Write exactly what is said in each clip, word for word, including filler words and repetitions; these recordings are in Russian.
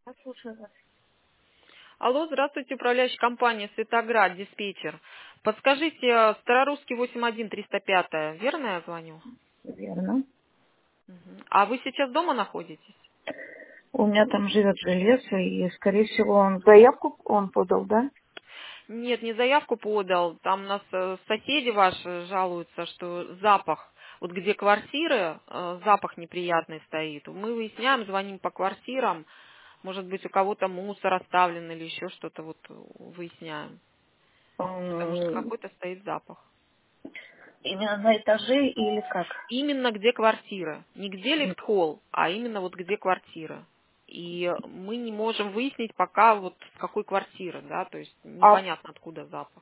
Я слушаю вас. Алло, здравствуйте, управляющая компания «Светоград», диспетчер. Подскажите, э, Старорусский восемь один триста пять, верно я звоню? Верно. Мгм. А вы сейчас дома находитесь? У меня там живет железо, и, скорее всего, он заявку он подал, да? Нет, не заявку подал. Там у нас э, соседи ваши жалуются, что запах, вот где квартиры, э, запах неприятный стоит. Мы выясняем, звоним по квартирам, может быть, у кого-то мусор оставлен или еще что-то вот э, выясняем. Потому что М, какой-то стоит запах. Именно на этаже или как? Именно где квартира. Не где лифт-холл, а именно вот где квартира. И мы не можем выяснить пока вот с какой квартиры, да, то есть А, непонятно откуда запах.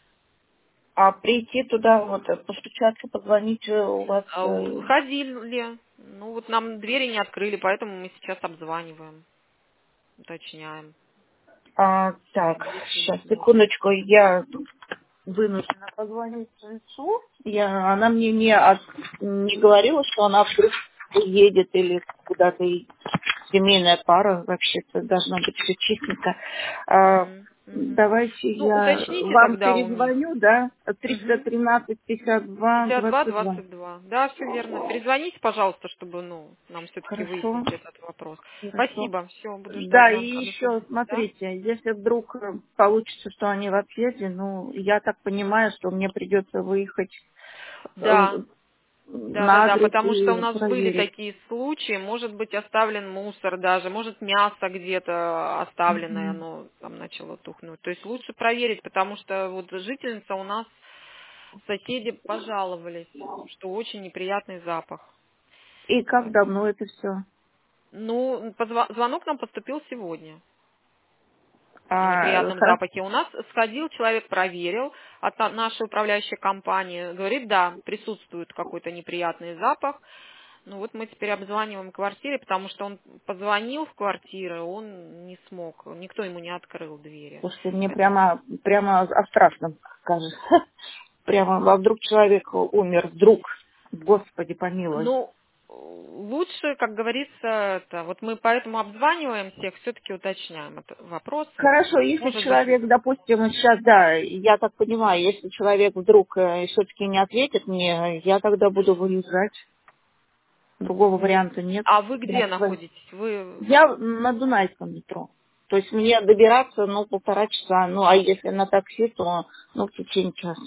а прийти туда, вот, э, постучаться, позвонить э, у вас... А у- э, Ходили, ну вот нам двери не открыли, поэтому мы сейчас обзваниваем, уточняем, а, так, есть ли сейчас, возможность. секундочку, я вынуждена позвонить жильцу. Я, она мне не, от- не говорила, что она вдруг уедет или куда-то и семейная пара, вообще-то должна быть все чистенько. А, Мгм, мгм. давайте Ну, я уточните вам тогда у них. перезвоню, да, триста Мгм. тринадцать пятьдесят два пятьдесят два двадцать два. двадцать два. Да, все верно. Перезвоните, пожалуйста, чтобы, ну, нам все-таки Хорошо, выяснить этот вопрос. хорошо. Спасибо. Все, буду ждать Да, и звонка. До еще, свидания. Да? смотрите, если вдруг э, получится, что они в отъезде, ну, я так понимаю, что мне придется выехать э, Да, да, да, на да, адрес потому что у и нас были проверить. такие случаи, может быть оставлен мусор даже, может мясо где-то оставленное, Мгм. оно там начало тухнуть. То есть лучше проверить, потому что вот жительница у нас, соседи пожаловались, что очень неприятный запах. И как Поэтому. давно это все? Ну, позва- звонок нам поступил сегодня. О А, неприятном хорошо. запахе. У нас сходил человек, проверил от на- нашей управляющей компании. Говорит, да, присутствует какой-то неприятный запах. Ну вот мы теперь обзваниваем квартиры, потому что он позвонил в квартиру, он не смог, никто ему не открыл двери. Слушайте, мне Поэтому, прямо, прямо о страшном кажется. Прямо, а вдруг человек умер, вдруг, Господи помилуй. ну, лучше, как говорится, это, вот мы поэтому обзваниваем всех, все-таки уточняем это, вопросы. Хорошо, если Может быть, человек, допустим, сейчас, да, я так понимаю, если человек вдруг все-таки не ответит мне, я тогда буду выезжать. Другого варианта нет. а вы Я, где находитесь? Вы я на Дунайском метро. То есть мне добираться, ну, полтора часа. Ну, а если на такси, то, ну, в течение часа.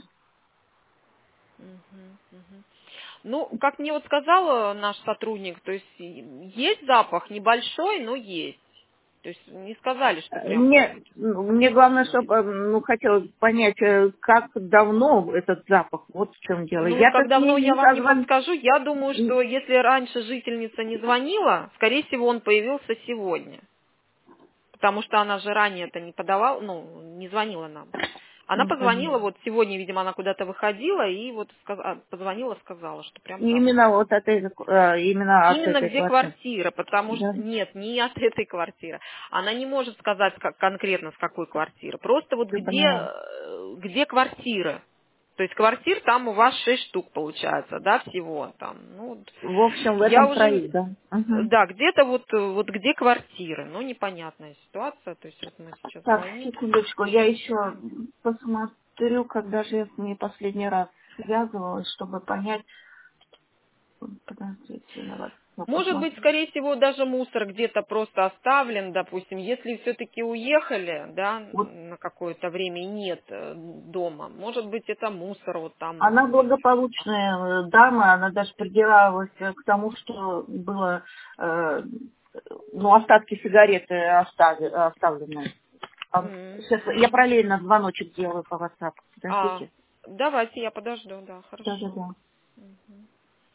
Мгм, мгм. Ну, как мне вот сказал э, наш сотрудник, то есть и- есть запах небольшой, но есть. То есть не сказали, что прям Мне, вот ну, мне главное, будет. чтобы, ну, хотелось понять, э, как давно этот запах. Вот в чем дело. Ну вот Я-то как с ней давно я не вам не созвон... подскажу, я думаю, что если раньше жительница не звонила, скорее всего, он появился сегодня. Потому что она же ранее-то не подавала, ну, не звонила нам. Она Не позвонила, поняла. вот сегодня, видимо, она куда-то выходила и вот сказ- а, позвонила, сказала, что прям запах. Именно вот от этой, э, именно от Именно этой где квартиры. квартира, потому Да, что нет, не от этой квартиры. Она не может сказать как, конкретно с какой квартиры. Просто вот я где, поняла. э, где квартира. То есть квартир там у вас шесть штук получается, да, всего там. Ну, вот В общем, в я этом уже, краю, не- да. Мгм. да, где-то вот, э, вот где квартиры. Ну, непонятная ситуация. То есть вот мы сейчас Так, звоним, секундочку, я еще уточняем. посмотрю, когда же я с ней последний раз связывалась, чтобы понять. Подождите, я вас я Может быть, посмотрю. скорее всего, даже мусор где-то просто оставлен, допустим, если все-таки уехали, да, Вот на какое-то время и нет э, дома, может быть, это мусор вот там. она благополучная э, дама, она даже придиралась э, к тому, что было, э, ну, остатки сигареты остави- оставлены. А, М, Сейчас я мгм. параллельно звоночек делаю по WhatsApp. А, Подождите. давайте я подожду, да, хорошо. Да-да-да. Мгм.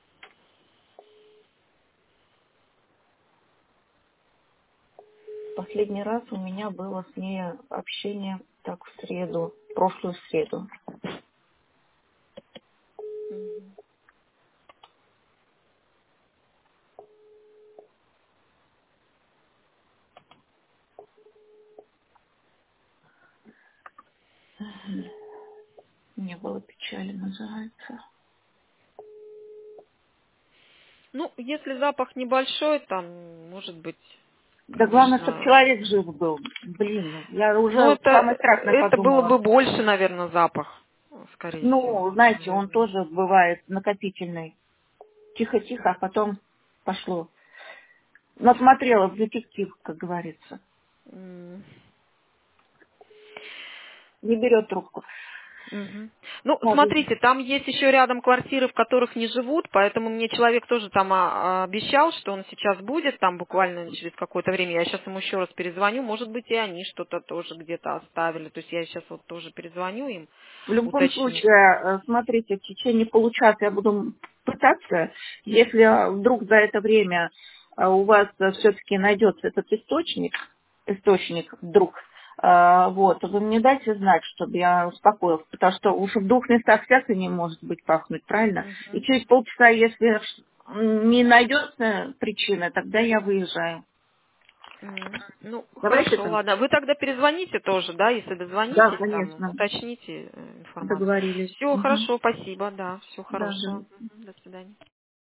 Последний раз у меня было с ней общение так в среду, прошлую среду. Мгм. Не было печали, называется. Ну, если запах небольшой, там, может быть, Да главное, чтобы конечно. человек жив был. Блин, я Ну, уже это, самое страшное это было подумала. бы больше, наверное, запах, скорее всего. Ну, знаете, он Наверное. тоже бывает накопительный. Тихо-тихо, а потом пошло. Насмотрела в детектив, как говорится. М. Не берет трубку. Мгм. Ну, Ладно. смотрите, там есть еще рядом квартиры, в которых не живут, поэтому мне человек тоже там а, а, обещал, что он сейчас будет, там буквально через какое-то время. Я сейчас ему еще раз перезвоню, может быть, и они что-то тоже где-то оставили. То есть я сейчас вот тоже перезвоню им, В любом уточню. случае, э, смотрите, в течение получаса я буду пытаться. Если вдруг за это время э, у вас все-таки найдется этот источник, источник вдруг, э, вот, вы мне дайте знать, чтобы я успокоилась, потому что уж в двух местах всякое не может быть пахнуть, правильно? И Мгм. через полчаса, если не найдется причина, тогда я выезжаю. М. Ну, Давайте хорошо, так? ладно. Вы тогда перезвоните тоже, да, если Да, дозвонитесь, там, конечно. уточните э, информацию. Договорились. Все, Мгм. хорошо, спасибо, да, все Да, да. хорошо. Мгм. До свидания.